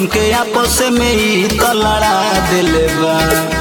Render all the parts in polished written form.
कन के आपस में ही तो लड़ा दिले बा।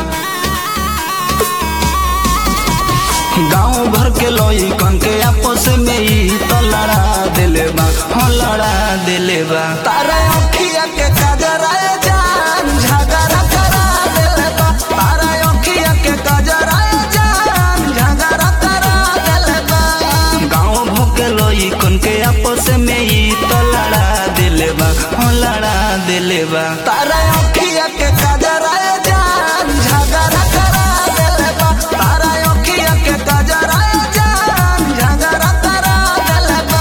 गाँव भर के लोई कन के आपस में ही तो लड़ा दिले बा, हाँ लड़ा दिले बा। तारे अखिया के काजराए जान झगड़ा करा दिले बा, तारे अखिया के काजराए जान झगड़ा करा दिले बा। गाँव भर के लोई कन के आपस में ही तो लड़ा दिले बा, हाँ लड़ा दिले बा। तारे अखिया के काजराए जान झगड़ा करा दिले बा, तारे अखिया के काजराए जान झगड़ा करा दिले बा।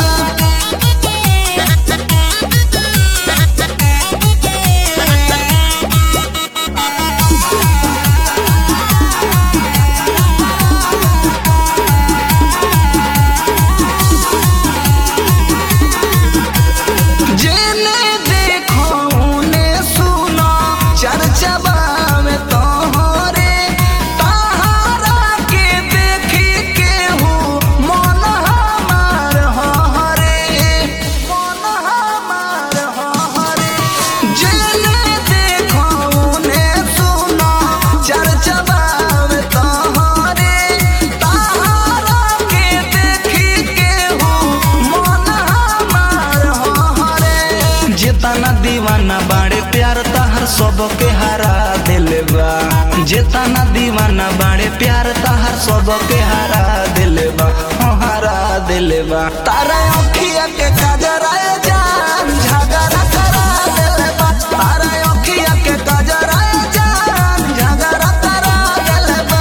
जेने देखो उने सुनो चर्चा में तोहरे, तहारा के देखी केहू मन हमार हरे, मन हमार हरे। जेने देखो उने सुनो चर्चा में तोहरे, तहारा के देखी केहू मन हमार हरे। जेतना दीवाना बाड़े प्यार तहर सबके हरा दिले बा, जेतना दीवाना बाड़े प्यार तहर सबके हरा दिले बा, हाँ हरा दिले बा। तारा अखिया के काजराए जान झगड़ा करा दिले बा, तारा अखिया के काजराए जान झगड़ा करा दिले बा।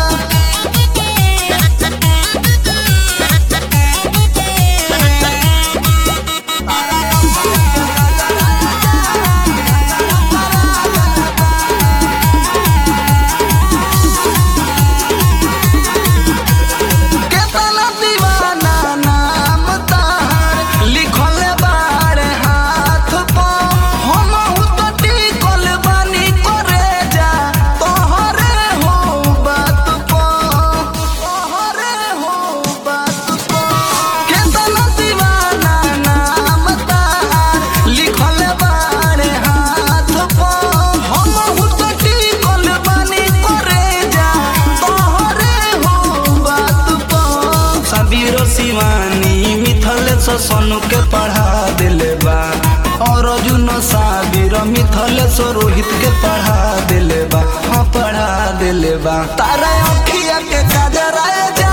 केतना दीवाना नाम तहार लिखल बाड़े हाथ पर, हमहू तो टिकल बानी करे जा तोहरे हो बात पर, तोहरे हो बात पर। केतना दीवाना नाम तहार लिखल बाड़े हाथ पर, हमहू तो टिकल बानी करे जा तोहरे हो बात पर। सबीरो शिवानी मिथलेश सोनू के पढ़ा दिले बा, और जुनो साबिर मिथलेश रोहित के पढ़ा दिले बा, हाँ पढ़ा दिले बा। तारा अखिया के काजराए जा